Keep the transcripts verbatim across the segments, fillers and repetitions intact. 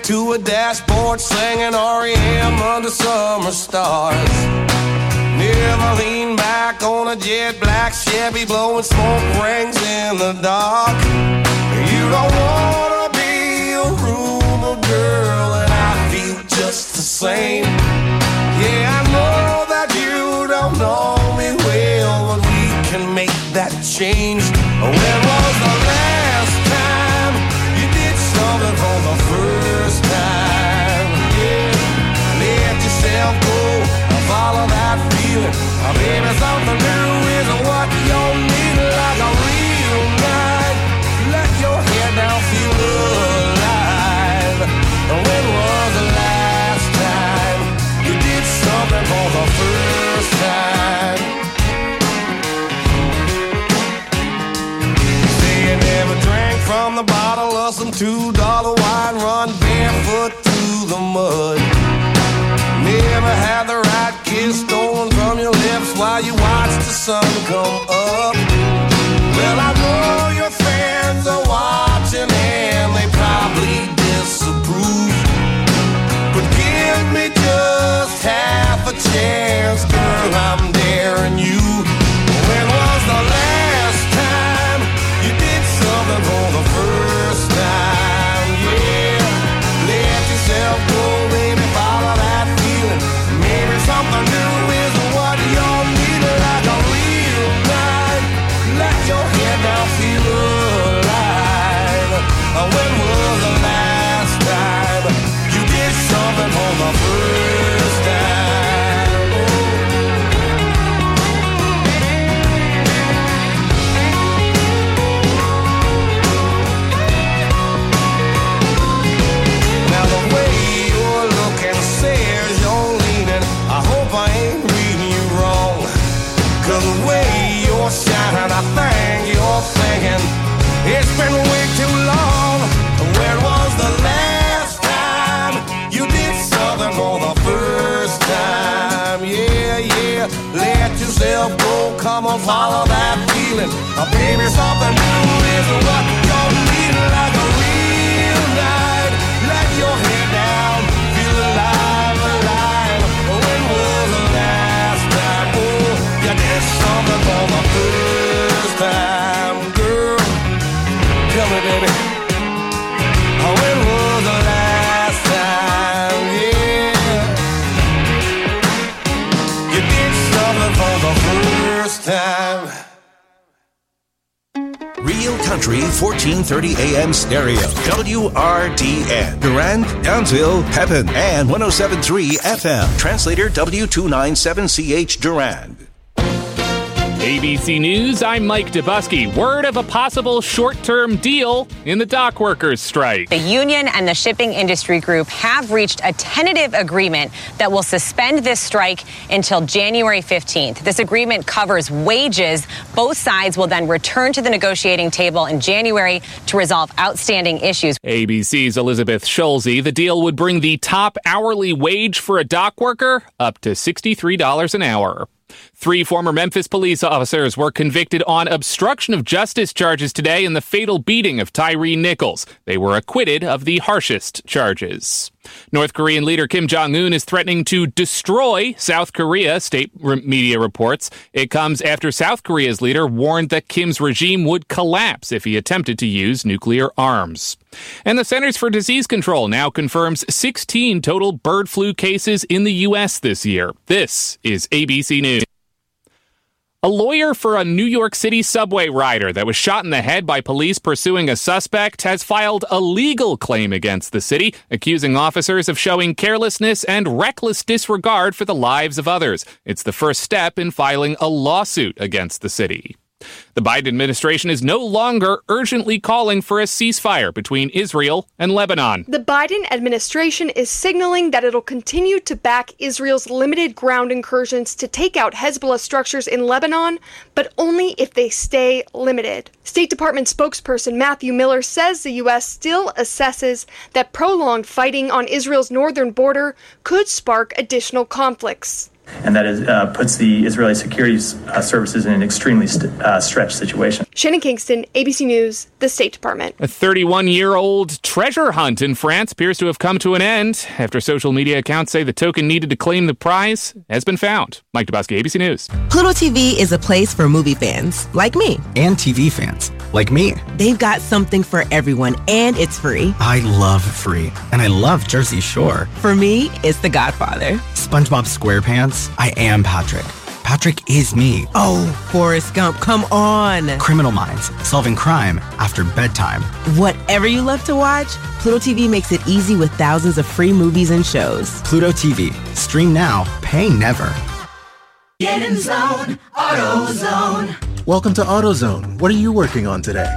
to a dashboard singing R E M under summer stars. Never lean back on a jet black Chevy blowing smoke rings in the dark. You don't wanna be a rumor girl, and I feel just the same. Yeah, I know that you don't know me well, but we can make that change. When was the last time you did something for the first time? Yeah, let yourself go, follow that feeling. Oh, baby, something new is what you need, like a real night. Let your head down, feel alive. When was the last time you did something for the first time? Say you never drank from the bottle of some two dollar wine, run barefoot through the mud. Never had the right kiss stolen from your lips while you watch the sun come up. Well, I know your friends are watching and they probably disapprove, but give me just half a chance, girl, I'm daring you. When was the last time you did something for the first time? Yeah, let yourself go, baby, follow that feeling. Maybe something new is what you need, like a real night. Let your head down, feel alive. When was the last time you did something for the first time? Now the way you're looking says you're leaning. I hope I ain't reading you wrong, 'cause the way you're shining, I think you're thinking it's been way too long. When was the last time you did something for the first time? Yeah, yeah, let yourself go, come on, follow that feeling. Oh, baby, something new is what you need, like a real night. Let your head down, feel alive, alive. When was the last time, oh, you did something for the first time, girl? Tell me, baby, oh, when was the last time, yeah, you did something for the first time? Real Country fourteen thirty A M stereo. W R D N. Durand, Downsville, Pepin, and one oh seven point three F M. Translator W two ninety-seven C H Durand. A B C News, I'm Mike Dubusky. Word of a possible short-term deal in the dock workers' strike. The union and the shipping industry group have reached a tentative agreement that will suspend this strike until January fifteenth. This agreement covers wages. Both sides will then return to the negotiating table in January to resolve outstanding issues. A B C's Elizabeth Schulze. The deal would bring the top hourly wage for a dock worker up to sixty-three dollars an hour. Three former Memphis police officers were convicted on obstruction of justice charges today in the fatal beating of Tyree Nichols. They were acquitted of the harshest charges. North Korean leader Kim Jong-un is threatening to destroy South Korea, state re- media reports. It comes after South Korea's leader warned that Kim's regime would collapse if he attempted to use nuclear arms. And the Centers for Disease Control now confirms sixteen total bird flu cases in the U S this year. This is A B C News. A lawyer for a New York City subway rider that was shot in the head by police pursuing a suspect has filed a legal claim against the city, accusing officers of showing carelessness and reckless disregard for the lives of others. It's the first step in filing a lawsuit against the city. The Biden administration is no longer urgently calling for a ceasefire between Israel and Lebanon. The Biden administration is signaling that it'll continue to back Israel's limited ground incursions to take out Hezbollah structures in Lebanon, but only if they stay limited. State Department spokesperson Matthew Miller says the U S still assesses that prolonged fighting on Israel's northern border could spark additional conflicts. And that is, uh, puts the Israeli security uh, services in an extremely st- uh, stretched situation. Shannon Kingston, A B C News, the State Department. A thirty-one-year-old treasure hunt in France appears to have come to an end after social media accounts say the token needed to claim the prize has been found. Mike Dabowski, A B C News. Pluto T V is a place for movie fans like me. And T V fans like me. They've got something for everyone, and it's free. I love free, and I love Jersey Shore. For me, it's The Godfather. SpongeBob SquarePants. I am Patrick. Patrick is me. Oh, Forrest Gump, come on. Criminal Minds, solving crime after bedtime. Whatever you love to watch, Pluto T V makes it easy with thousands of free movies and shows. Pluto T V. Stream now, pay never. Get in zone, AutoZone. Welcome to AutoZone. What are you working on today?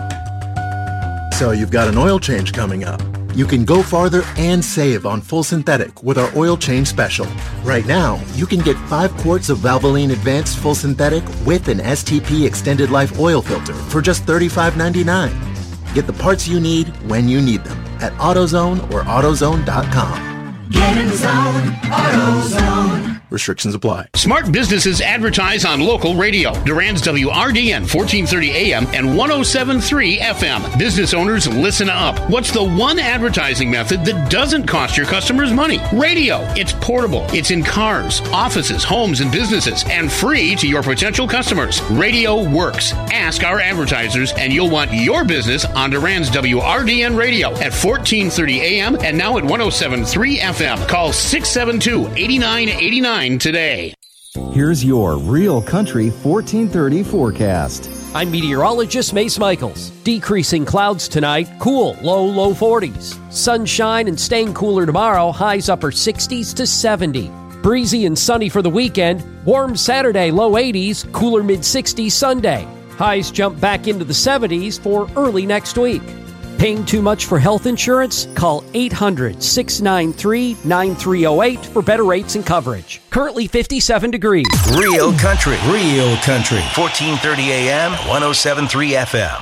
So you've got an oil change coming up. You can go farther and save on full synthetic with our oil change special. Right now, you can get five quarts of Valvoline Advanced Full Synthetic with an S T P Extended Life oil filter for just thirty-five ninety-nine. Get the parts you need when you need them at AutoZone or AutoZone dot com. Get in zone, AutoZone. Restrictions apply. Smart businesses advertise on local radio. Durand's W R D N fourteen thirty A M and one oh seven point three F M. Business owners, listen up. What's the one advertising method that doesn't cost your customers money? Radio. It's portable. It's in cars, offices, homes, and businesses, and free to your potential customers. Radio works. Ask our advertisers, and you'll want your business on Durand's W R D N radio at fourteen thirty A M and now at one oh seven point three F M. Call six seven two, eight nine eight nine today. Here's your Real Country fourteen thirty forecast. I'm meteorologist Mace Michaels. Decreasing clouds tonight, cool, low, low forties. Sunshine and staying cooler tomorrow, highs upper sixties to seventy. Breezy and sunny for the weekend, warm Saturday, low eighties, cooler mid sixties Sunday. Highs jump back into the seventies for early next week. Paying too much for health insurance? Call eight hundred, six nine three, nine three oh eight for better rates and coverage. Currently fifty-seven degrees. Real Country. Real Country. fourteen thirty A M, one oh seven point three F M.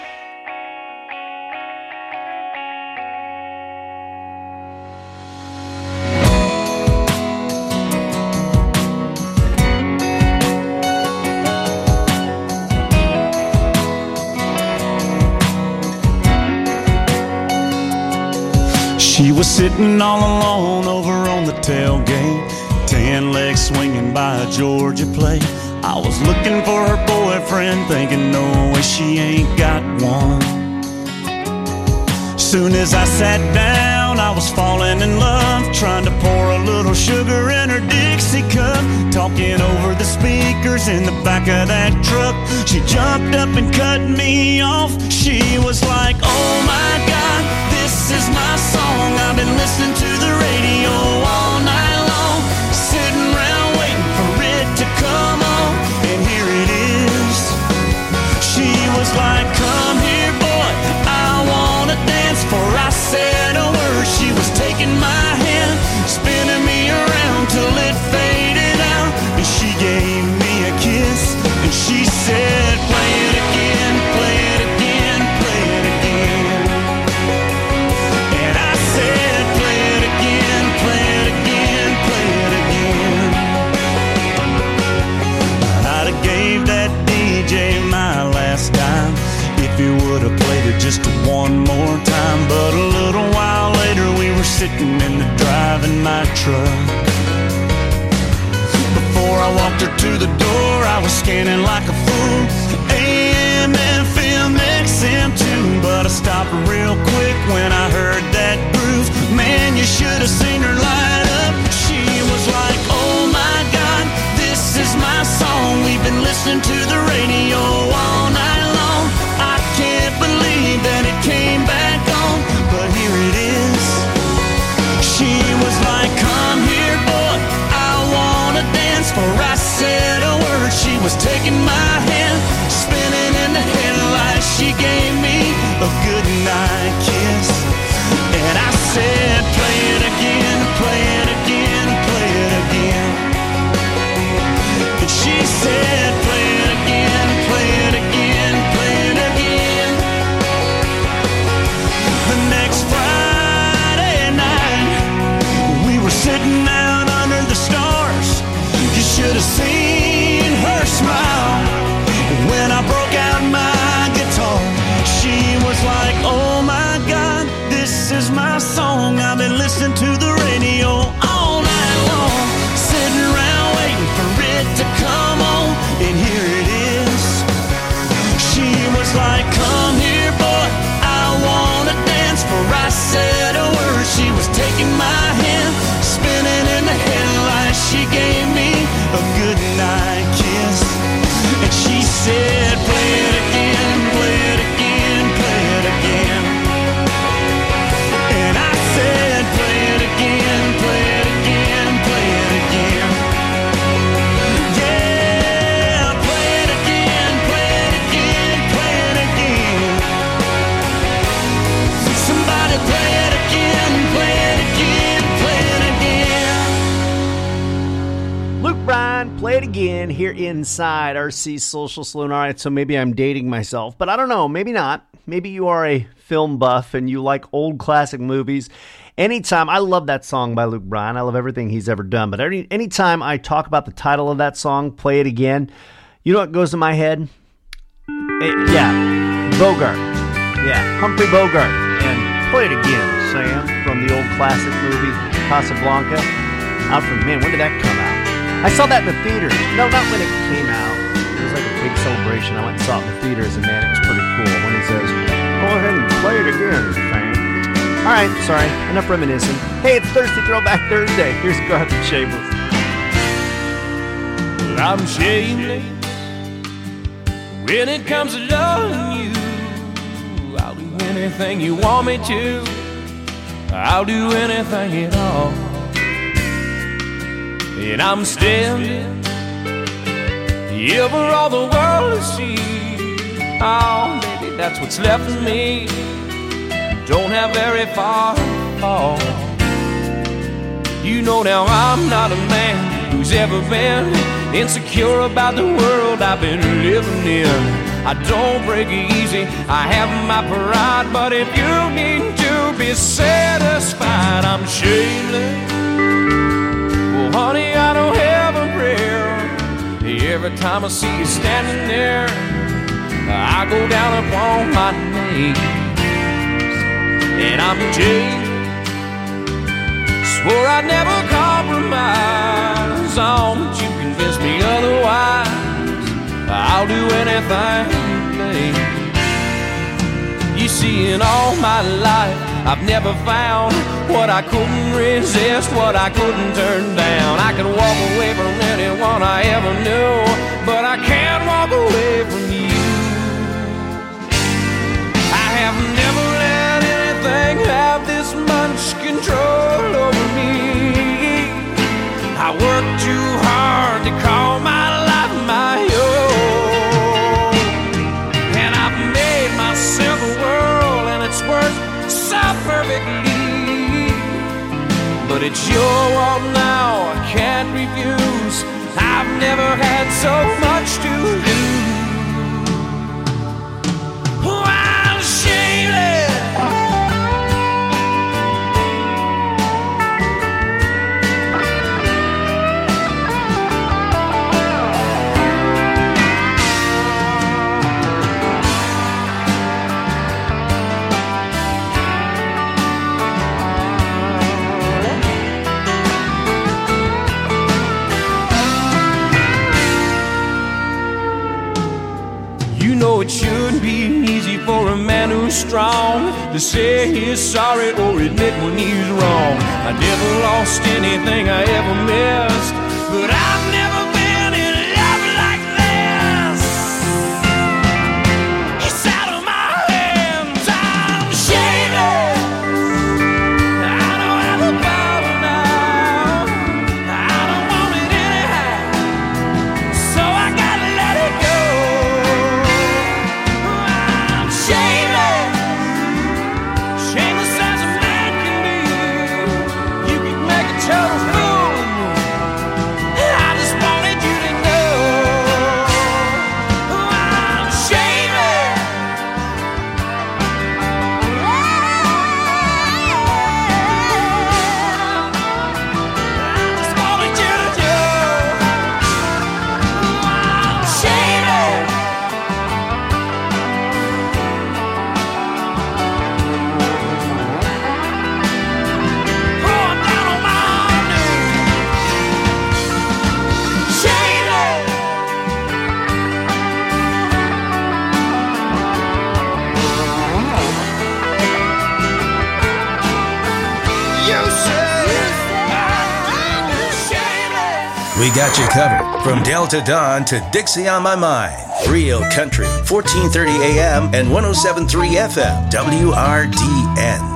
She was sitting all alone over on the tailgate, tan legs swinging by a Georgia plate. I was looking for her boyfriend, thinking no way she ain't got one. Soon as I sat down, I was falling in love, trying to pour a little sugar in her Dixie cup, talking over the speakers in the back of that truck. She jumped up and cut me off. She was like, oh my God, this is my song. I've been listening to the radio all night long, sitting around waiting for it to come on, and here it is. She was like, come here boy, I wanna dance. For I said a word, she was taking my hand, spinning me around till it faded out, and she gave me a kiss, and she said, play it again, play it again, play it again. And I said, play it again, play it again, play it again. I'd have gave that D J my last dime if he would have played it just one more time. But a little while later we were sitting in the driving my truck. Before I walked her to the door, I was scanning like a fool, A M, F M, X M too. But I stopped real quick when I heard that groove. Man, you should have seen her light up. She was like, oh my God, this is my song. We've been listening to the radio all night long. I can't believe that it came back on, but here it is. She was like, come here boy, I wanna dance. For I said a word, she was taking my hand, spinning in the headlights. She gave me a goodnight kiss, and I said, play it again, play it again, play it again. And she said, play it again, play it again, play it again. The next Friday night, we were sitting out under the stars. You should have seen her smile when I broke out my listen to the radio all night long, sitting around waiting for it to come on, and here it is. She was like, come here, boy, I wanna dance. For I said a word, she was taking my hand, spinning in the headlights. She gave me a good night kiss, and she said, play it again, play it again, play it again. And I said, play it again, play it again, play it again. Yeah, play it again, play it again, play it again. Somebody play it again, play it again, play it again. Luke Bryan, play it again here inside R C Social Saloon. All right, so maybe I'm dating myself, but I don't know, maybe not. Maybe you are a film buff and you like old classic movies. Anytime, I love that song by Luke Bryan. I love everything he's ever done. But any anytime I talk about the title of that song, Play It Again, you know what goes in my head? It, yeah, Bogart. Yeah, Humphrey Bogart. And Play It Again, Sam, from the old classic movie Casablanca. Out from, man, when did that come out? I saw that in the theater. No, not when it came out. It was like a big celebration. I went and saw it in the theaters, and man, it was pretty cool. When he says, go ahead and play it again, fam. All right, sorry, enough reminiscing. Hey, it's Thirsty Throwback Thursday. Here's Garth and Shameless. Well, I'm shameless when it comes to loving you. I'll do anything you want me to. I'll do anything at all. And I'm standing here for all the world to see. Oh, baby, that's what's left of me. Don't have very far to fall. You know now I'm not a man who's ever been insecure about the world I've been living in. I don't break easy, I have my pride, but if you need to be satisfied, I'm shameless. Well, honey, I don't have a prayer. Every time I see you standing there, I go down upon my knees. And I'm Jay, swore I'd never compromise. Oh, but you convinced me otherwise. I'll do anything, babe. You see, in all my life, I've never found what I couldn't resist, what I couldn't turn down. I can walk away from anyone I ever knew, but I can't walk away from you. I have never let anything have this much control over me. I worked too hard to call my life my own, and I've made myself a world, and it's worked so perfectly. But it's your world now, I can't refuse. I've never had so much to lose. Oh, I'm shameless. It shouldn't be easy for a man who's strong to say he's sorry or admit when he's wrong. I never lost anything I ever missed, but I've never been in love like this. It's out of my hands, I'm shameless. I don't have a power now, I don't want it anyhow, so I gotta let it go. We got you covered from Delta Dawn to Dixie on My Mind. Real Country, fourteen thirty A M and one oh seven point three F M, W R D N.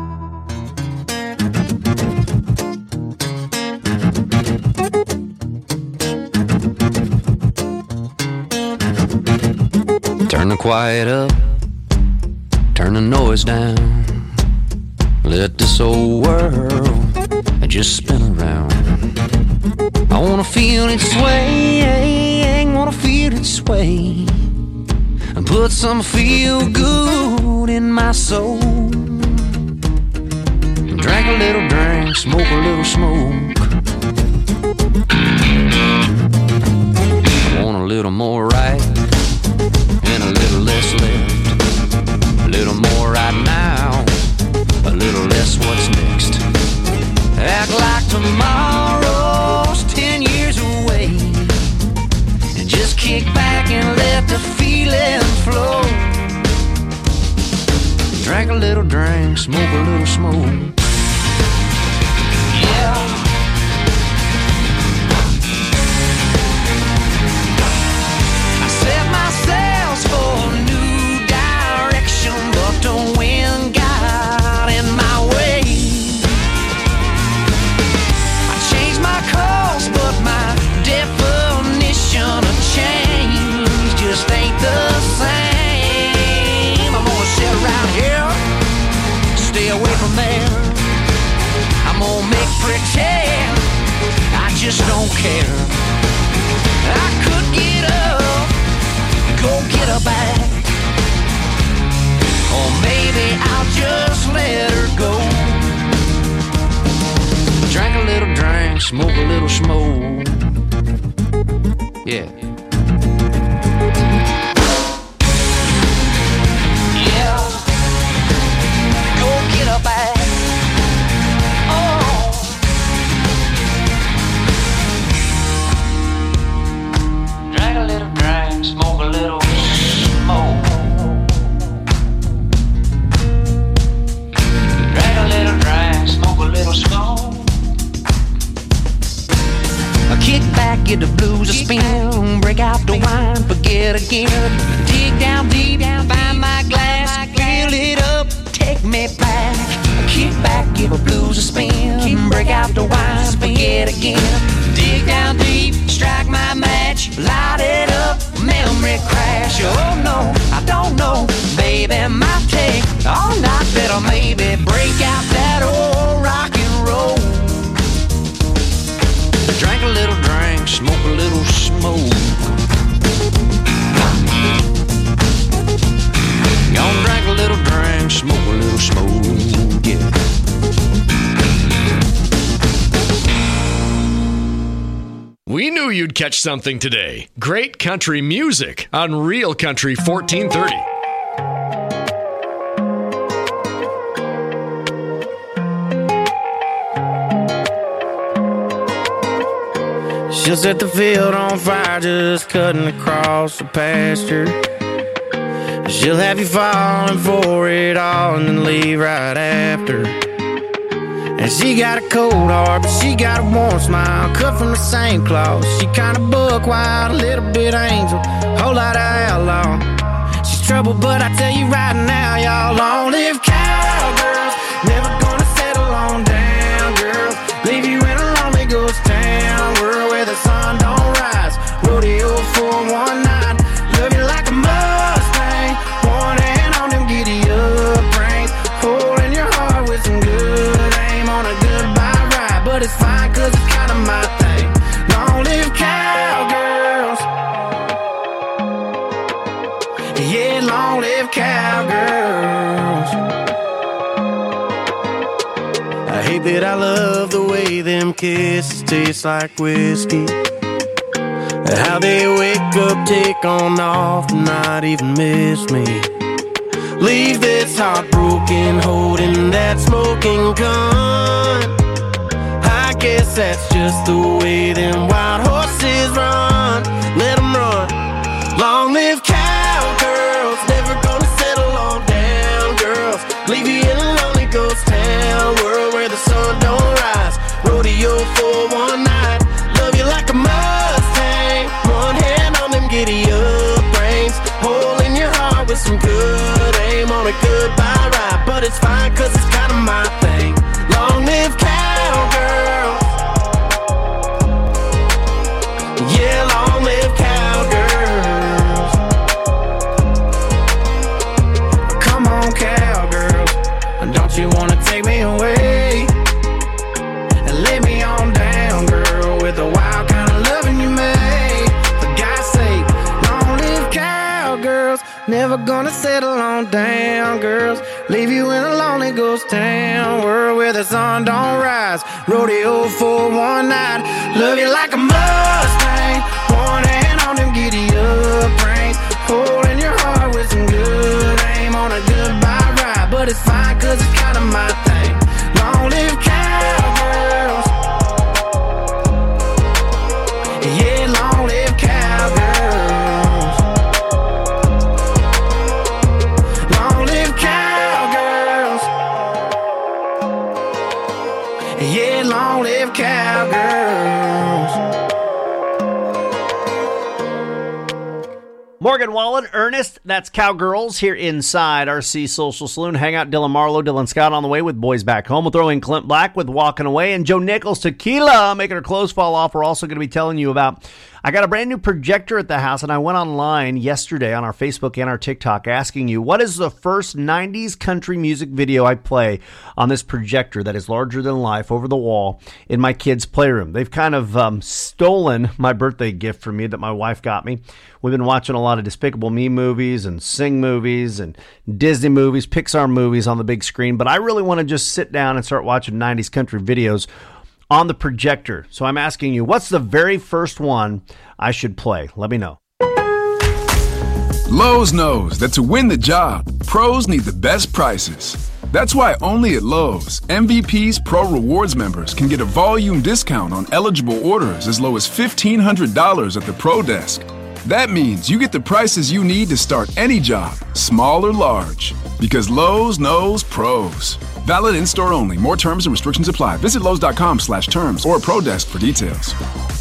Turn the quiet up, turn the noise down. Let this old world just spin around. I wanna feel it sway, wanna feel it sway, and put some feel good in my soul. Drink a little drink, smoke a little smoke. I want a little more right and a little less left. A little more right now, a little less what's next. Act like tomorrow's ten years away, and just kick back and let the feeling flow. Drink a little drink, smoke a little smoke. Yeah. I set my sails for a new direction, but the wind got in my way. I changed my course, but my definition of change just ain't the same. I'm gonna sit around here, stay away from there. I'm gonna make pretend I just don't care. I could get up, go get her back, or maybe I'll just let her go. Drink a little drink, smoke a little smoke. Yeah. Yeah. Go get her back. Oh. Drink a little drink, smoke a little smoke. Drink a little drink, smoke a little smoke. Kick back, get the blues a spin, break out the wine, forget again. Dig down deep, find my glass, fill it up, take me back. Kick back, give the blues a spin, break out the wine, forget again. Dig down deep, strike my match, light it up, memory crash. Oh no, I don't know, baby, might take all night, better maybe break out that old rock and roll. Drink a little drink, smoke a little smoke. Gonna drink a little drink, smoke a little smoke, yeah. We knew you'd catch something today. Great country music on Real Country fourteen thirty. She'll set the field on fire, just cutting across the pasture. She'll have you falling for it all and then leave right after. And she got a cold heart, but she got a warm smile, cut from the same cloth. She kinda buck wild, a little bit angel, whole lot of outlaw. She's trouble, but I tell you right now, y'all, long live cowgirls, never gonna settle on down, girls. Leave you in a lonely ghost town, world where the sun don't rise. Rodeo for one night, love you like a Mustang, one hand on them giddy up reins, holding your heart with some good aim on a goodbye ride. But it's fine, cause it's kinda my thing. Long live cowgirls, yeah, long live cowgirls. I hate that I love the way them kisses taste like whiskey, how they wake up, take on off, and not even miss me. Leave this heartbroken, holding that smoking gun. I guess that's just the way them wild horses run. Let them run. Long live cowgirls, never gonna settle on down, girls. Leave you in a lonely ghost town, world where the sun don't rise. Rodeo for one night, love you like a a goodbye ride, but it's fine cause it's kind of my thing. Long live cowgirls. Yeah, long live cowgirls. Come on, cowgirls, don't you wanna take me away and lay me on down, girl, with the wild kind of loving you made. For God's sake, long live cowgirls. Never gonna settle on down, girls. Leave you in a lonely ghost town, world where the sun don't rise. Rodeo for one night. Love you like a Mustang, one hand on them giddy up reins, holding your heart with some good aim on a goodbye ride. But it's fine cause it's kind of my thing. Long live cowgirls. Yeah, long live cowgirls. Long live cowgirls. Yeah, long live cowgirls. Morgan Wallen, Ernest, that's Cowgirls here inside R C Social Saloon. Hang out, Dylan Marlowe, Dylan Scott on the way with Boys Back Home. We'll throw in Clint Black with Walking Away, and Joe Nichols, Tequila, making her clothes fall off. We're also going to be telling you about, I got a brand new projector at the house, and I went online yesterday on our Facebook and our TikTok asking you, what is the first nineties country music video I play on this projector that is larger than life over the wall in my kids' playroom? They've kind of um, stolen my birthday gift from me that my wife got me. We've been watching a lot of Despicable Me movies and Sing movies and Disney movies, Pixar movies on the big screen, but I really want to just sit down and start watching nineties country videos on the projector. So I'm asking you, what's the very first one I should play? Let me know. Lowe's knows that to win the job, pros need the best prices. That's why only at Lowe's, M V P's Pro Rewards members can get a volume discount on eligible orders as low as fifteen hundred dollars at the Pro Desk. That means you get the prices you need to start any job, small or large. Because Lowe's knows pros. Valid in-store only. More terms and restrictions apply. Visit Lowe's.com slash terms or Pro Desk for details.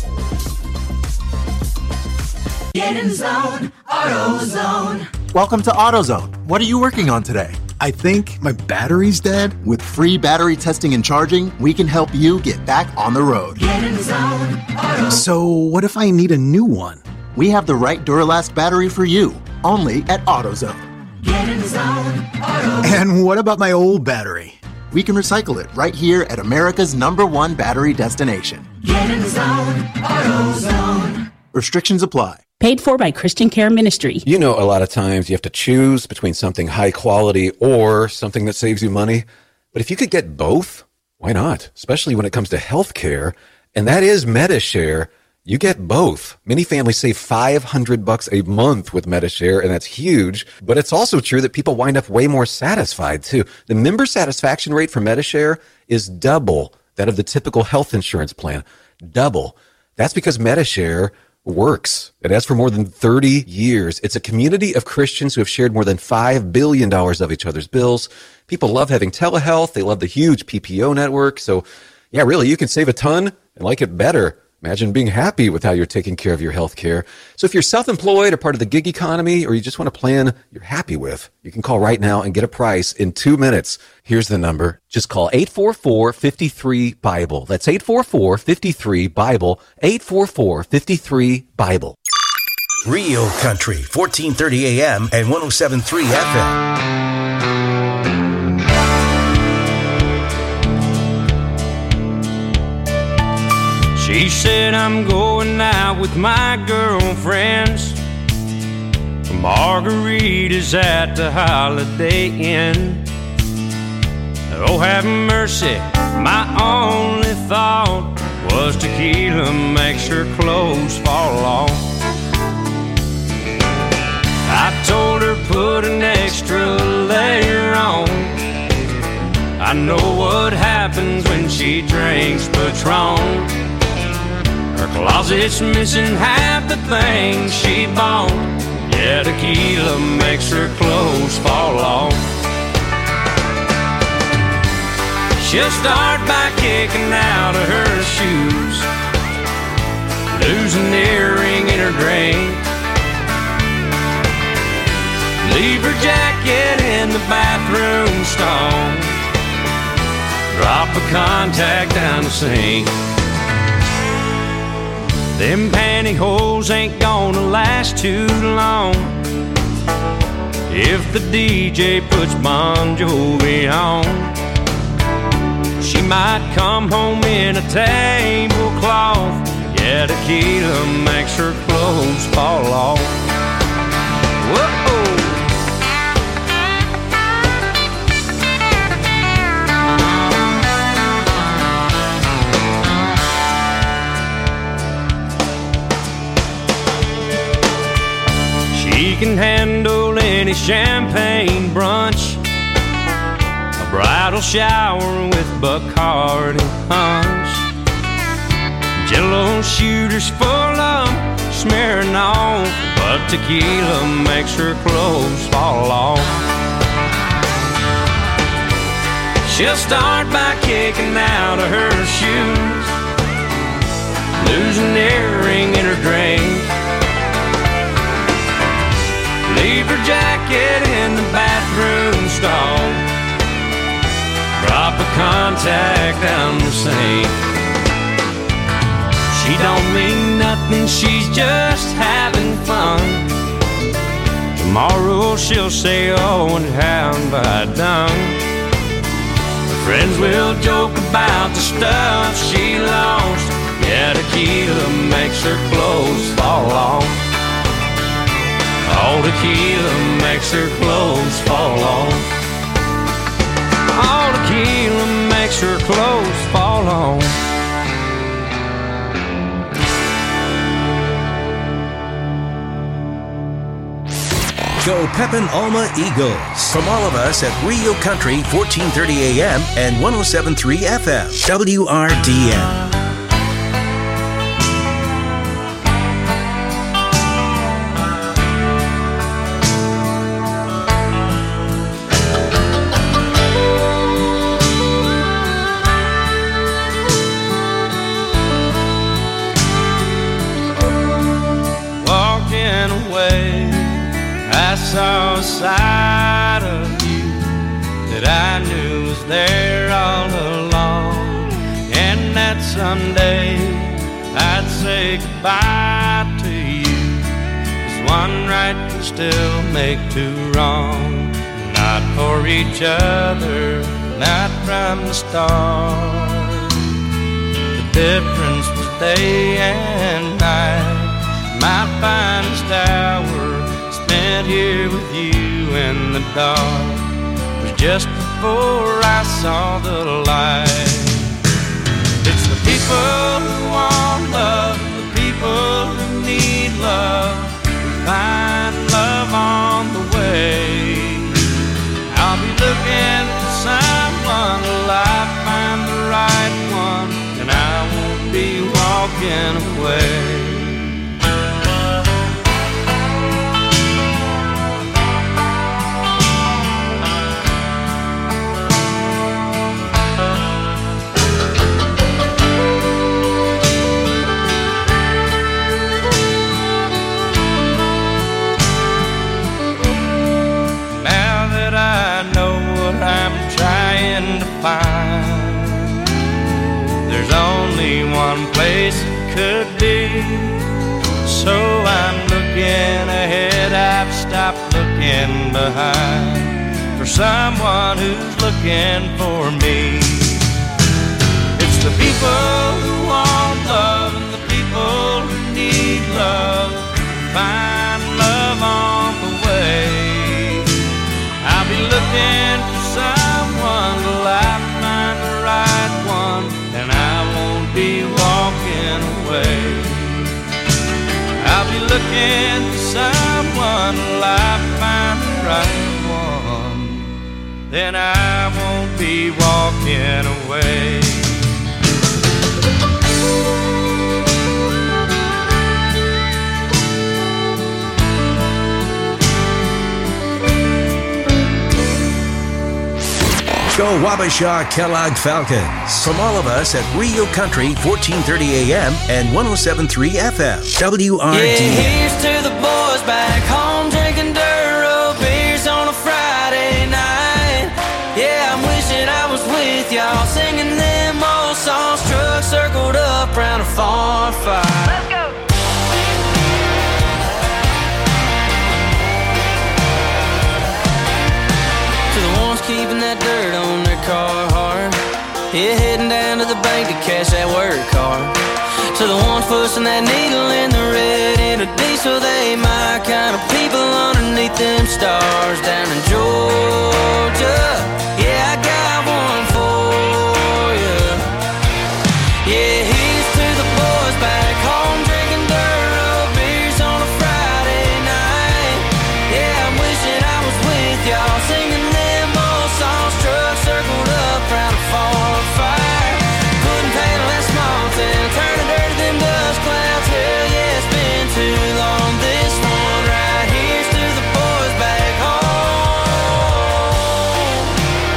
Get in zone, AutoZone. Welcome to AutoZone. What are you working on today? I think my battery's dead. With free battery testing and charging, we can help you get back on the road. Get in zone, AutoZone. So what if I need a new one? We have the right Duralast battery for you, only at AutoZone. Get in zone, AutoZone. And what about my old battery? We can recycle it right here at America's number one battery destination. Get in zone, AutoZone. Restrictions apply. Paid for by Christian Care Ministry. You know, a lot of times you have to choose between something high quality or something that saves you money. But if you could get both, why not? Especially when it comes to health care. And that is MediShare. You get both. Many families save five hundred bucks a month with MediShare, and that's huge. But it's also true that people wind up way more satisfied, too. The member satisfaction rate for MediShare is double that of the typical health insurance plan. Double. That's because MediShare works. It has for more than thirty years. It's a community of Christians who have shared more than five billion dollars of each other's bills. People love having telehealth. They love the huge P P O network. So, yeah, really, you can save a ton and like it better. Imagine being happy with how you're taking care of your health care. So if you're self-employed or part of the gig economy, or you just want a plan you're happy with, you can call right now and get a price in two minutes. Here's the number. Just call eight four four, five three, BIBLE. That's eight four four, five three, BIBLE. eight four four, five three, BIBLE. Real Country, fourteen thirty A M and one oh seven point three F M. She said I'm going out with my girlfriends, margaritas at the Holiday Inn. Oh, have mercy, my only thought was tequila makes her clothes fall off. I told her put an extra layer on. I know what happens when she drinks Patron. Her closet's missing half the things she bought. Yeah, tequila makes her clothes fall off. She'll start by kicking out of her shoes, lose an earring in her drink, leave her jacket in in the bathroom stall. Drop a contact down the sink. Them pantyhose ain't gonna last too long if the D J puts Bon Jovi on. She might come home in a tablecloth. Yeah, tequila makes her clothes fall off. Whoa! She can handle any champagne brunch, a bridal shower with Bacardi punch, Jello shooters full of smearing off, but tequila makes her clothes fall off. She'll start by kicking out of her shoes, lose an earring in her drink, leave her jacket in the bathroom stall, drop a contact down the sink. She don't mean nothing, she's just having fun. Tomorrow she'll say, oh, and how have I done? Her friends will joke about the stuff she lost. Yeah, tequila makes her clothes fall off. All tequila makes her clothes fall off. All tequila makes her clothes fall off. Go Pepin Alma Eagles. From all of us at Rio Country, fourteen thirty A M and one oh seven point three F M. W R D N. I saw a side of you that I knew was there all along, and that someday I'd say goodbye to you, 'cause one right can still make two wrong. Not for each other, not from the start. The difference was day and night, my finest hour spent here with you in the dark was just before I saw the light. It's the people who want love, the people who need love, who find love on the way. I'll be looking for someone till I find the right one, and I won't be walking away. Find. There's only one place it could be, so I'm looking ahead, I've stopped looking behind, for someone who's looking for me. It's the people who want love and the people who need love, find love on the way. I'll be looking for someone till I find the right one, and I won't be walking away. I'll be looking for someone till I find the right one, then I won't be walking away. Go Wabasha Kellogg Falcons. From all of us at Rio Country, fourteen thirty A M and one oh seven point three F M. W R D N. Yeah, here's to the boys back home drinking Duro beers on a Friday night. round a farm fire. Let's go. To the ones keeping that dirt on their car hard, yeah, heading down to the bank to cash that work card. To the ones pushing that needle in the red in a diesel, they my kind of people underneath them stars down in Georgia. Yeah, I got one for you. Yeah, here's to the boys back home drinking dirt road beers on a Friday night. Yeah, I'm wishing I was with y'all singing them old songs, truck circled up round a farm fire, putting paint on that small town, turning dirt to them dust clouds. Hell yeah, it's been too long. This one right here's to the boys back home.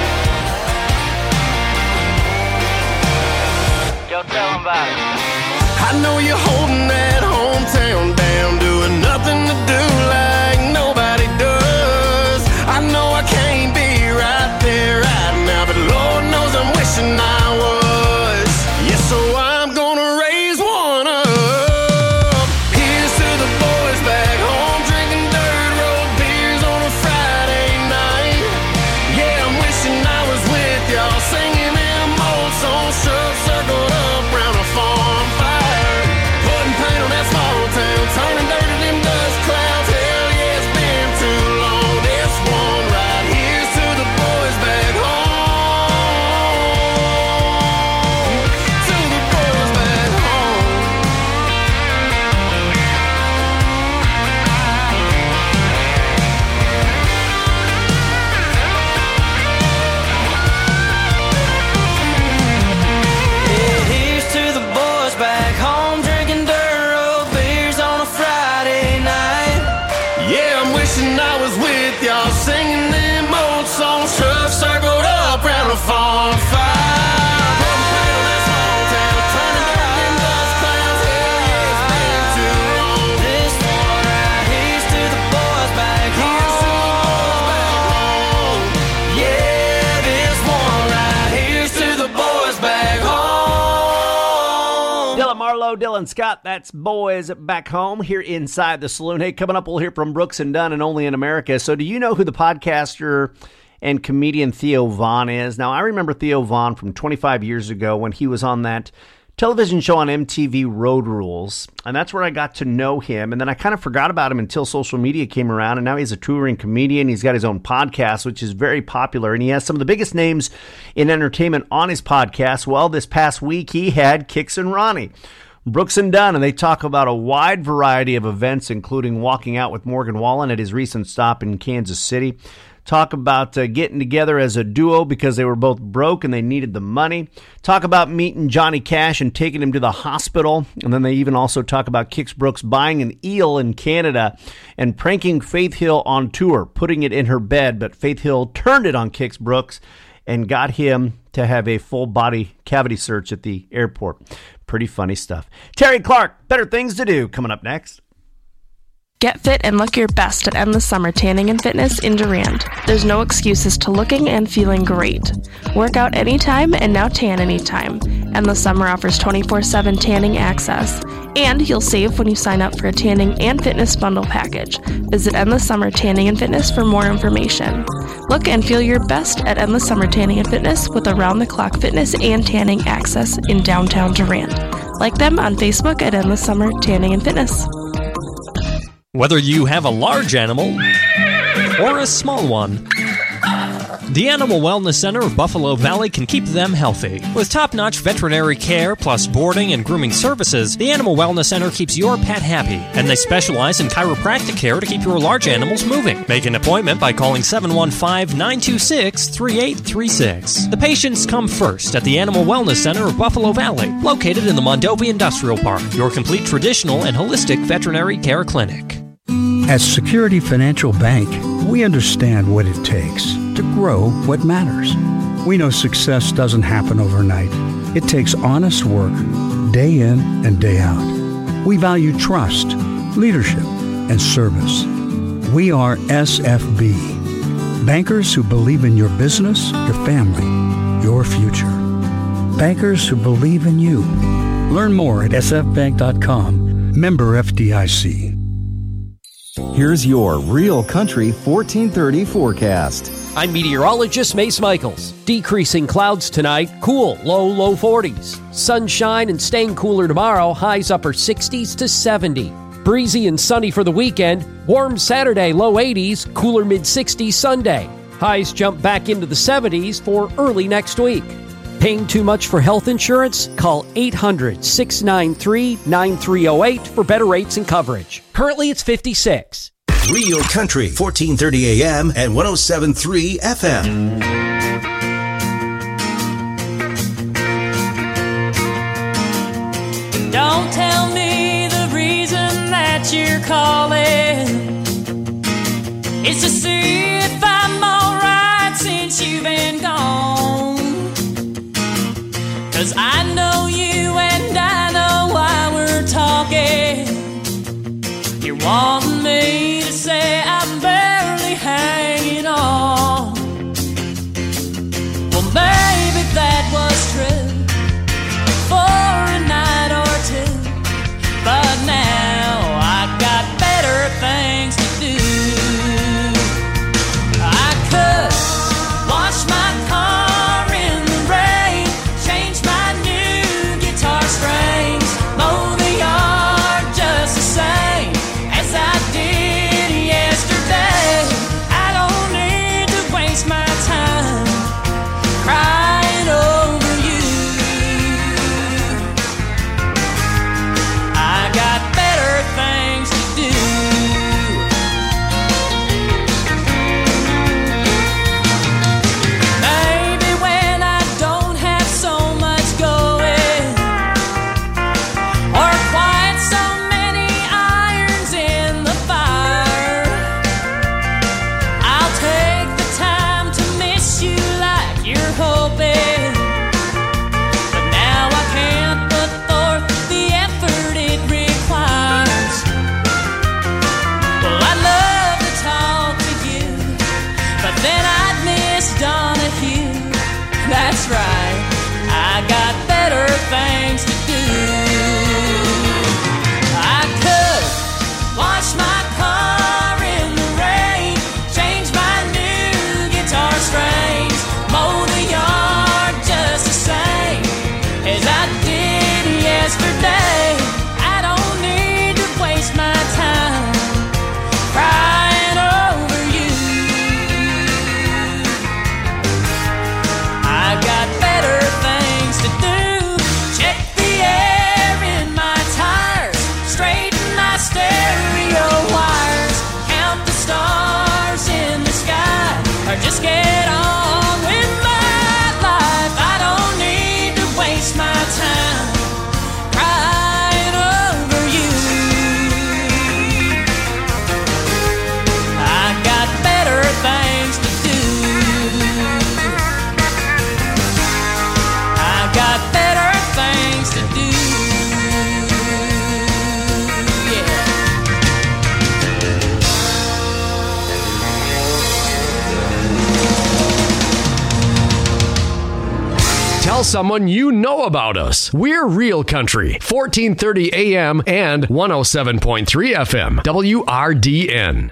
Go tell them about it. I know you're holding that hometown down, doing nothing to do like nobody does. I know I can't be right there right now, but Lord knows I'm wishing I was. Yeah, so I'm gonna raise one up. Here's to the boys back home drinking dirt road beers on a Friday night. Yeah, I'm wishing I was with y'all singing them old songs, truck circled up round a farm fire, putting paint on that small town, turning dirt to them dust clouds. Hell yeah, it's been too long. This one right here's to the boys back home. To the boys back home. Yeah, here's to the boys back home drinking dirt road beers on a Friday night. Yeah, I'm wishing I was with y'all singing them old songs, truck circled up round a farm fire, putting paint on that small town, turning dirt to them dust clouds. Hell yeah, it's been too long. This one right here's to the boys back Here's to the boys back home. Yeah, this one right here's to the boys back home. Dylan Marlowe, Dylan Scott, that's Boys Back Home here inside the saloon. Hey, coming up, we'll hear from Brooks and Dunn and Only in America. So do you know who the podcaster and comedian Theo Von is? Now, I remember Theo Von from twenty-five years ago when he was on that television show on M T V, Road Rules, and that's where I got to know him. And then I kind of forgot about him until social media came around, and now he's a touring comedian. He's got his own podcast, which is very popular, and he has some of the biggest names in entertainment on his podcast. Well, this past week, he had Kix and Ronnie, Brooks and Dunn, and they talk about a wide variety of events, including walking out with Morgan Wallen at his recent stop in Kansas City. Talk about uh, getting together as a duo because they were both broke and they needed the money. Talk about meeting Johnny Cash and taking him to the hospital. And then they even also talk about Kix Brooks buying an eel in Canada and pranking Faith Hill on tour, putting it in her bed. But Faith Hill turned it on Kix Brooks and got him to have a full body cavity search at the airport. Pretty funny stuff. Terry Clark, Better Things to Do, coming up next. Get fit and look your best at Endless Summer Tanning and Fitness in Durand. There's no excuses to looking and feeling great. Work out anytime and now tan anytime. Endless Summer offers twenty-four seven tanning access. And you'll save when you sign up for a tanning and fitness bundle package. Visit Endless Summer Tanning and Fitness for more information. Look and feel your best at Endless Summer Tanning and Fitness with around-the-clock fitness and tanning access in downtown Durand. Like them on Facebook at Endless Summer Tanning and Fitness. Whether you have a large animal or a small one, the Animal Wellness Center of Buffalo Valley can keep them healthy. With top-notch veterinary care plus boarding and grooming services, the Animal Wellness Center keeps your pet happy, and they specialize in chiropractic care to keep your large animals moving. Make an appointment by calling seven one five, nine two six, three eight three six. The patients come first at the Animal Wellness Center of Buffalo Valley, located in the Mondovi Industrial Park, your complete traditional and holistic veterinary care clinic. At Security Financial Bank, we understand what it takes to grow what matters. We know success doesn't happen overnight. It takes honest work, day in and day out. We value trust, leadership, and service. We are S F B, bankers who believe in your business, your family, your future. Bankers who believe in you. Learn more at s f bank dot com. Member F D I C. Here's your Real Country fourteen thirty forecast. I'm meteorologist Mace Michaels. Decreasing clouds tonight, cool, low, low forties. Sunshine and staying cooler tomorrow, highs upper sixties to seventy. Breezy and sunny for the weekend, warm Saturday, low eighties, cooler mid sixties Sunday. Highs jump back into the seventies for early next week. Paying too much for health insurance? Call eight hundred, six nine three, nine three zero eight for better rates and coverage. Currently it's fifty-six. Real Country, fourteen thirty A M and one oh seven point three F M. Don't tell me the reason that you're calling is to see if I'm alright since you've been gone. 'Cause I know you and I know why we're talking. You're wanting me to say I'm barely hanging on. Well, maybe that was true for a night or two, but now I got better things to do. I could wash my car in the rain, change my new guitar strings, mow the yard just the same as I did yesterday. I don't need to waste my time crying over you. I got better things to do. Maybe when I don't have so much going, or quite so many irons in the fire, I'll take the time to miss you like you're hoping. But now I can't put forth the effort it requires. Well, I'd love to talk to you, but then I'd miss Donahue. That's right, I got better things to do. I could wash my car in the rain, change my new guitar strings, mow the yard just the same as I did yesterday. I don't need to waste my time crying over you. I got better things to do. Check the air in my tires, straighten my stereo wires, count the stars in the sky, or just get on with my life. I don't need to waste my time crying over you. I got better things to do. I got better things to do. Yeah. Tell someone you know about us. We're Real Country, fourteen thirty A M and one oh seven point three F M, W R D N.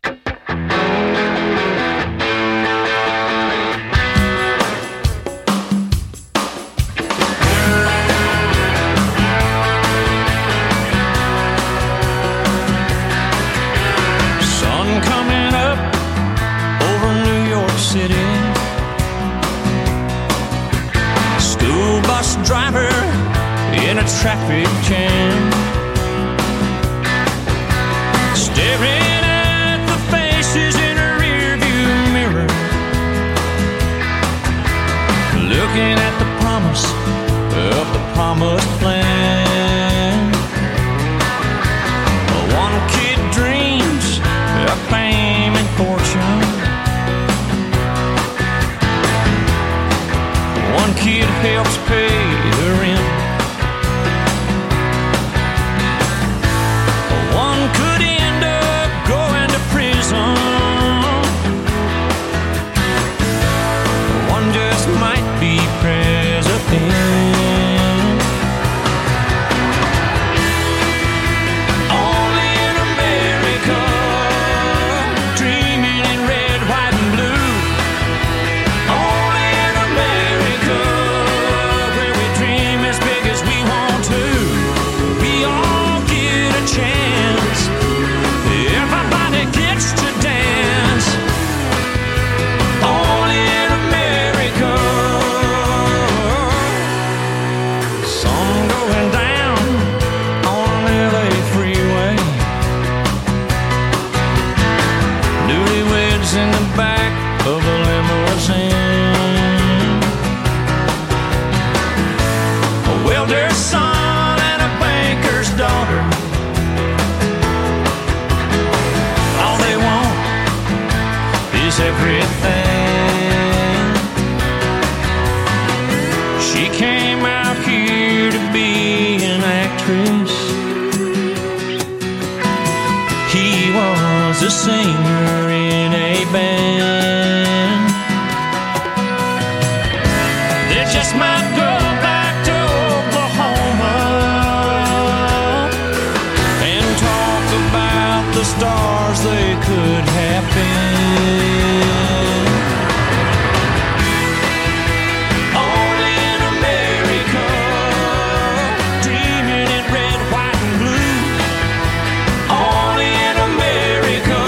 Sun coming up over New York City. School bus driver in a traffic jam, staring at the faces in a rearview mirror, looking at the promise of the promised land. One kid dreams of fame and fortune, one kid helps pay the rent. One could end up going to prison. One just might be president. He was a singer in a band. They just might go back to Oklahoma and talk about the stars they could have been. Only in America, dreaming in red, white, and blue. Only in America.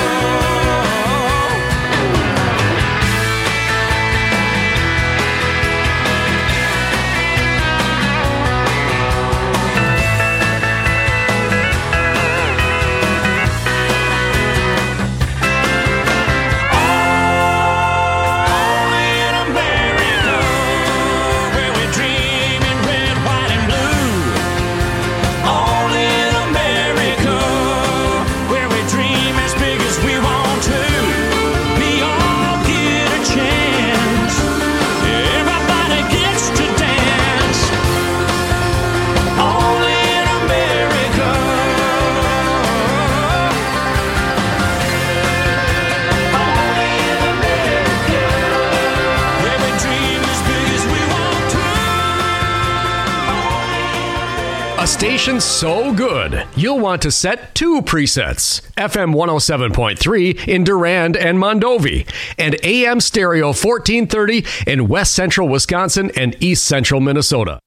Station so good, you'll want to set two presets. F M one oh seven point three in Durand and Mondovi, and A M Stereo fourteen thirty in West Central Wisconsin and East Central Minnesota.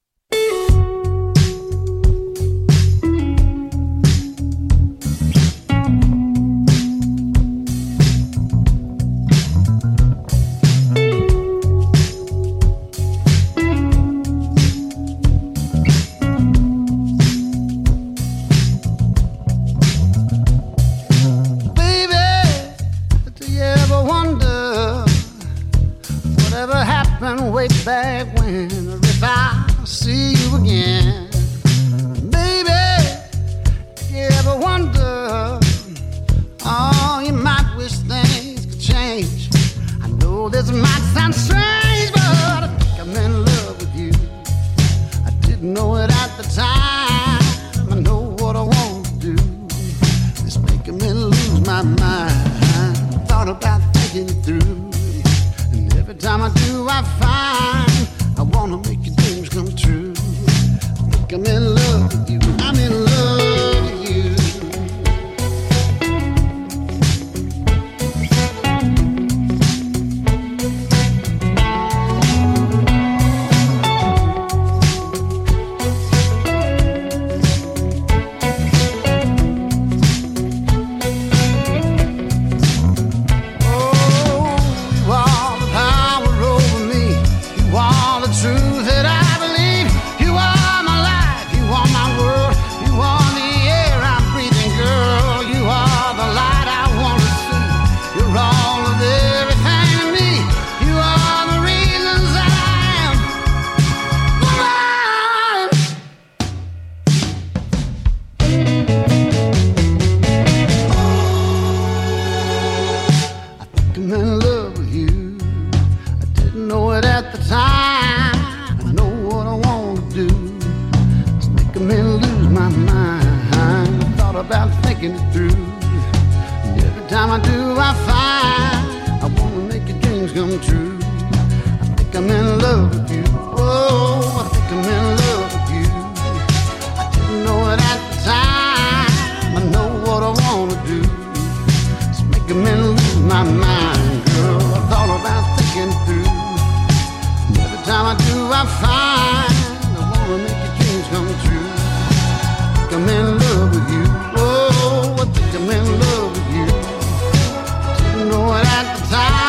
Way back when, or if I see you again, baby, if you ever wonder, oh, you might wish things could change. I know this might sound strange, but I think I'm in love with you. I didn't know it at the time. I know what I want to do. It's making me lose my mind. Thought about thinking it through. Every time I do, I find I wanna make your dreams come true. I think I'm in love with you. I'm in love with you.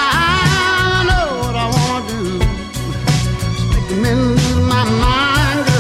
My mind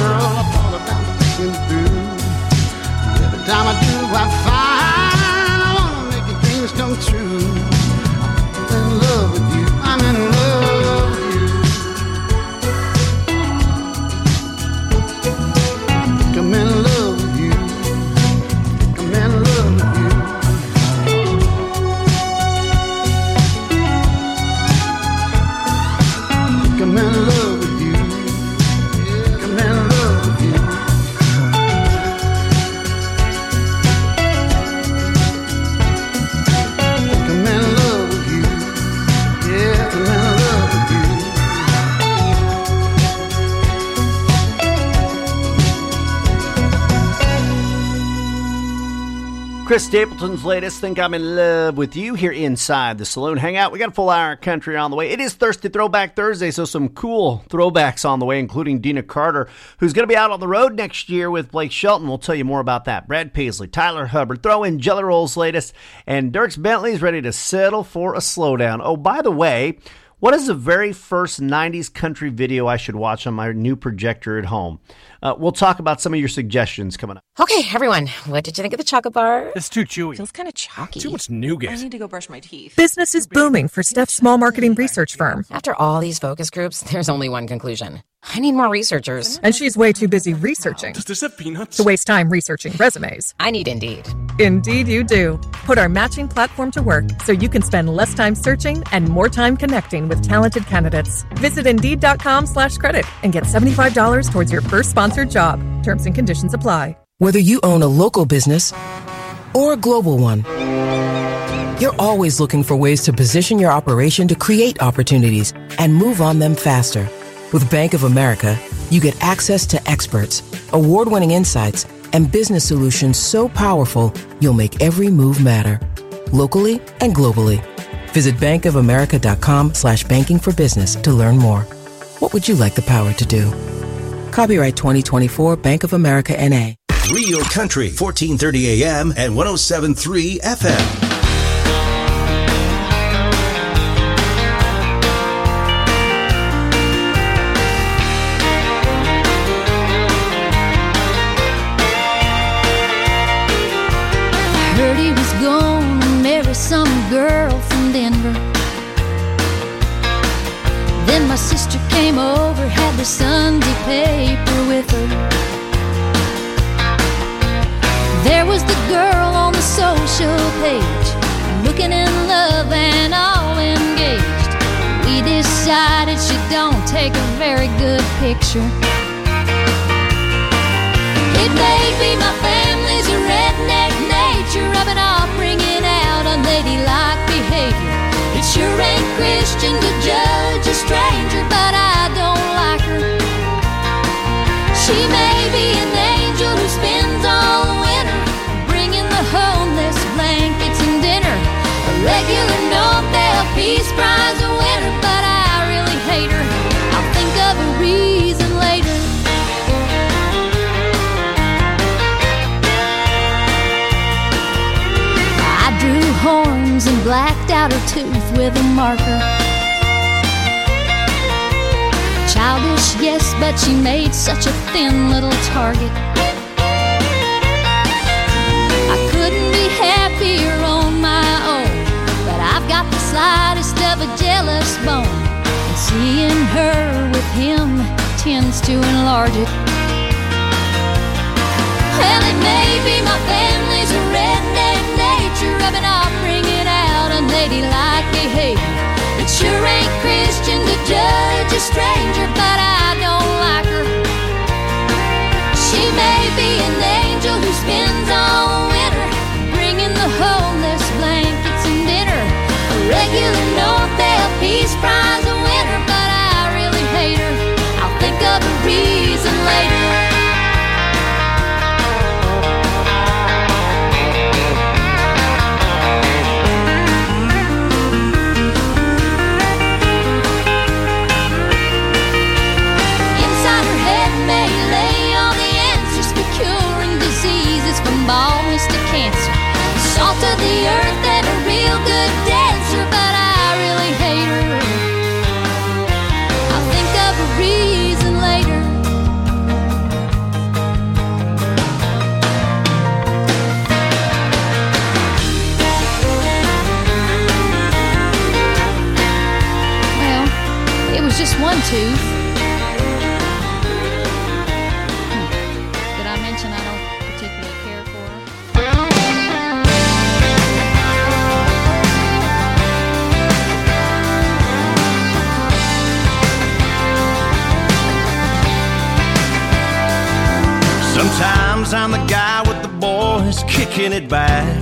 Chris Stapleton's latest, Think I'm in Love with You, here inside the Saloon Hangout. We got a full hour of country on the way. It is Thirsty Throwback Thursday, so some cool throwbacks on the way, including Dina Carter, who's going to be out on the road next year with Blake Shelton. We'll tell you more about that. Brad Paisley, Tyler Hubbard, throw in Jelly Roll's latest, and Dierks Bentley's ready to settle for a slowdown. Oh, by the way, what is the very first nineties country video I should watch on my new projector at home? Uh, we'll talk about some of your suggestions coming up. Okay, everyone, what did you think of the chocolate bar? It's too chewy. Feels kind of chalky. Too much nougat. I need to go brush my teeth. Business is booming for Steph's small marketing research firm. After all these focus groups, there's only one conclusion. I need more researchers. And she's way too busy researching. Does this have peanuts? To waste time researching resumes. I need Indeed. Indeed you do. Put our matching platform to work so you can spend less time searching and more time connecting with talented candidates. Visit Indeed.com slash credit and get seventy-five dollars towards your first sponsored job. Terms and conditions apply. Whether you own a local business or a global one, you're always looking for ways to position your operation to create opportunities and move on them faster. With Bank of America, you get access to experts, award-winning insights, and business solutions so powerful, you'll make every move matter, locally and globally. Visit bankofamerica.com slash banking for business to learn more. What would you like the power to do? Copyright twenty twenty-four Bank of America N A. Real Country, fourteen thirty A M and one oh seven point three F M. Heard he was gonna marry some girl from Denver. Then my sister came over, had the Sunday paper with her. There was the girl on the social page, looking in love and all engaged. We decided she don't take a very good picture. It may be my family's a redneck nature, rubbing off, bringing out unladylike behavior. It sure ain't Christian to judge a stranger, but I don't like her. She may be an angel who spends all the winter bringing the homeless blankets and dinner. A regular Nobel Peace Prize winner, but I really hate her. I'll think of a reason later. I drew horns and blacked out her tooth with a marker. Childish, yes, but she made such a thin little target. I couldn't be happier on my own, but I've got the slightest of a jealous bone, and seeing her with him tends to enlarge it. Well, it may be my family's a redneck nature, rubbing off, bringing out unladylike behavior. It sure ain't Christian to judge a stranger, but I don't like her. She may be an angel who spends all winter bringing the homeless blankets and dinner. A regular Nobel Peace Prize winner, but I really hate her. I'll think of a reason later. Baldness to cancer, salt of the earth and a real good dancer, but I really hate her. I'll think of a reason later. Well, it was just one tooth. Did I mention I don't particularly care for her? Sometimes I'm the guy with the boys kicking it back,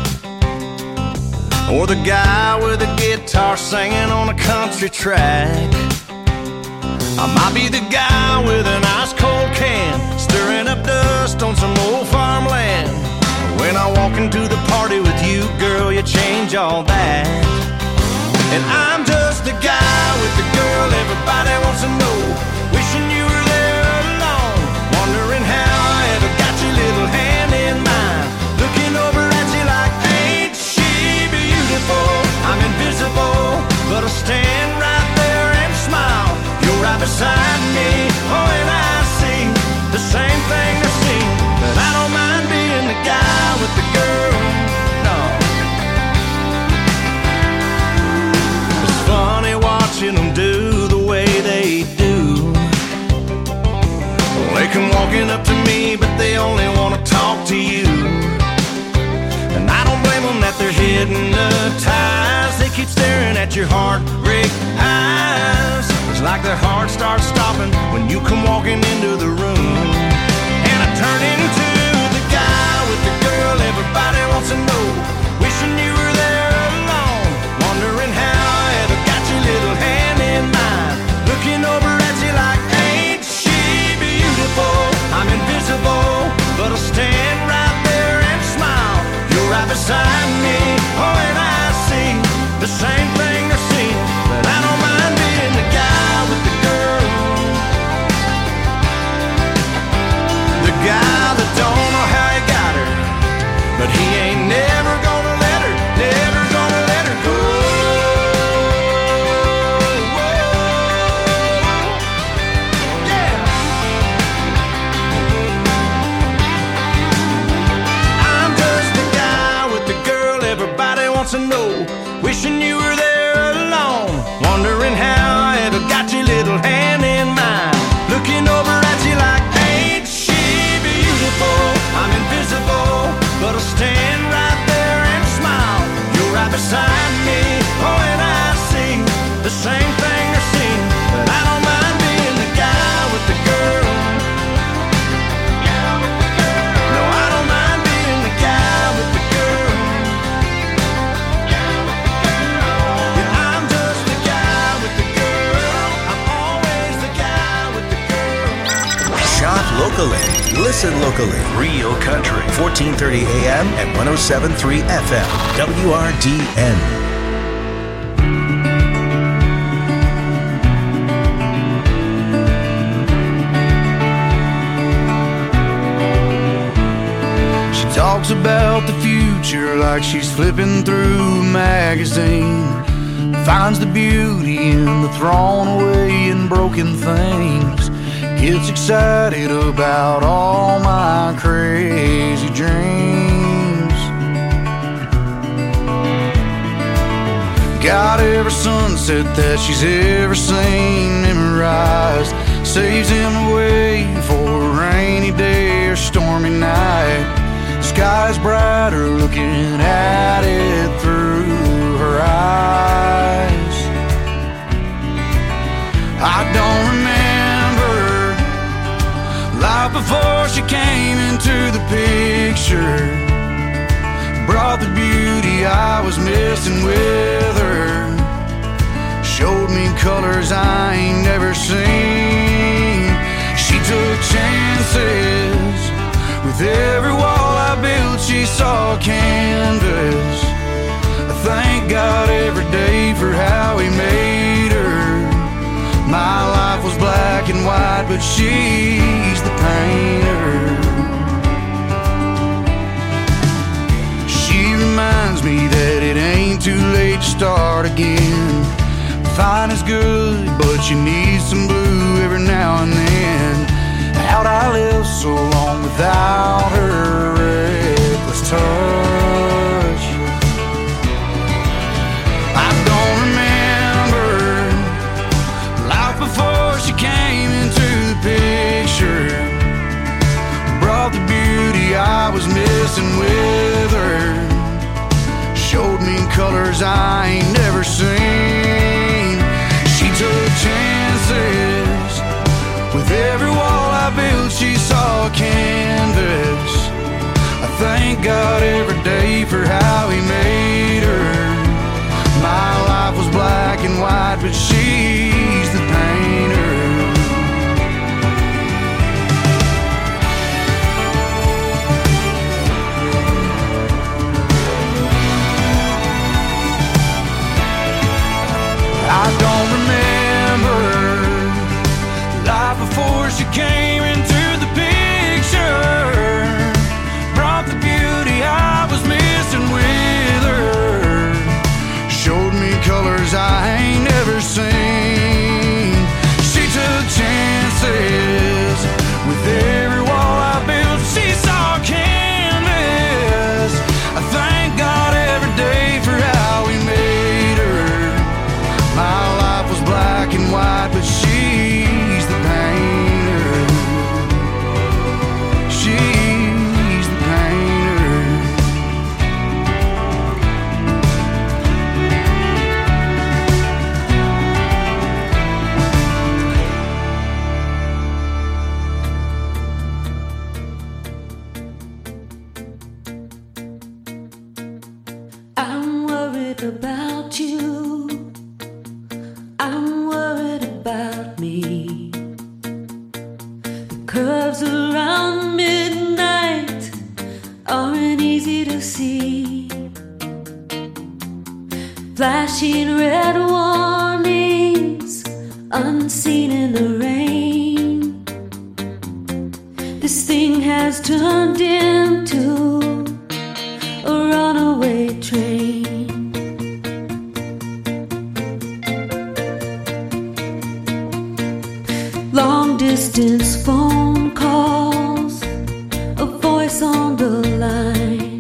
or the guy with a guitar singing on a country track. I might be the guy with an ice cold can, stirring up dust on some old farmland. When When I walk into the party with you, girl, you change all that. And I'm just the guy with the girl everybody wants to know. Wishing you were there alone, wondering how I ever got your little hand in mine. Looking over at you like, ain't she beautiful? I'm invisible, but I'll stand right there and smile. You're right beside me, oh, and I see the same thing I see. But I don't mind being the guy with the girl, no. It's funny watching them do the way they do. They come walking up to me, but they only want to talk to you. And I don't blame them that they're hypnotized. They keep staring at your heartbreak eyes. It's like their heart starts stopping when you come walking into the room. And I turn into the guy with the girl everybody wants to know. Wishing you were there alone, wondering how I ever got your little hand in mine. Looking over at you like, ain't she beautiful? I'm invisible, but I'll stand right there and smile. You're right beside me, oh, and I see the same thing I see. But I don't mind being the guy with the girl, the guy that don't know how he got her, but he ain't never gonna let her, never gonna let her go. Yeah. I'm just the guy with the girl everybody wants to know. Wishing you were there alone, wondering how I ever got your little hand in mine. Looking over at you like, ain't she beautiful? I'm invisible, but I'll stand right there and smile. You're right beside me, oh, and I see the same thing I see. But I don't mind being the guy with the girl. No, I don't mind being the guy with the girl. Yeah, I'm just the guy with the girl. I'm always the guy with the girl. Shop locally. Listen locally. Real Country. fourteen thirty A M and one oh seven point three F M. W R D N. She talks about the future like she's flipping through a magazine. Finds the beauty in the thrown away and broken things. Gets excited about all my crazy dreams. Got every sunset that she's ever seen memorized. Saves him away for a rainy day or stormy night. Sky's brighter looking at it through her eyes. I don't remember life before she came into the picture. Brought the beauty I was missing with her. Showed me colors I ain't never seen. She took chances. With every wall I built she saw canvas. I thank God every day for how he made her. My life was black and white, but she's the painter. She reminds me that it ain't too late to start again. Fine is good, but you need some blue every now and then. How'd I live so long without her reckless touch? I don't remember life before she came into the picture. Brought the beauty I was missing with her. Showed me colors I ain't never seen. She took chances. With every wall I built she saw canvas. I thank God every day for how he made her. My life was black and white, but she's the painter. Flashing red warnings, unseen in the rain. This thing has turned into a runaway train. Long distance phone calls, a voice on the line.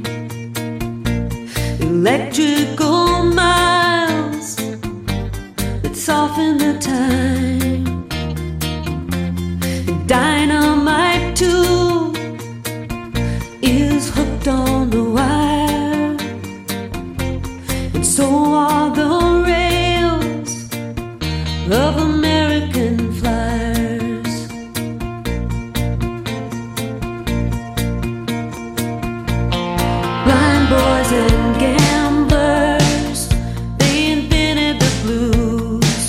Electrical miles that soften the time. Dynamite too is hooked on the wire, and so are the rails of American flyers. Blind boys and gamblers, they invented the blues.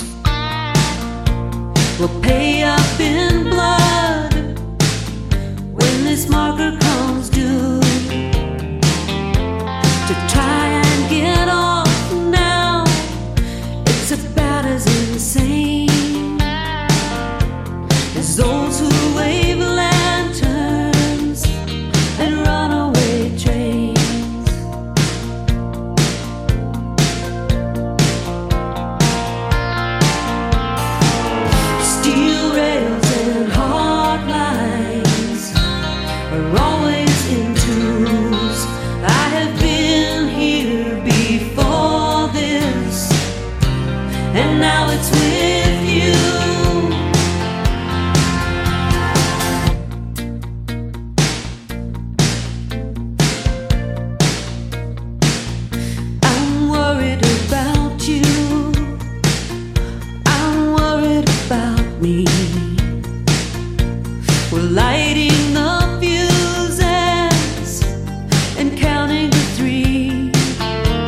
Will pay up in blood when this marker comes due. To try and get off now, it's about as insane as those who wave lanterns and runaway trains. Steel rails and hard lines are always in twos. I have been here before this, and now it's with you. I'm worried about you. I'm worried about me. Will I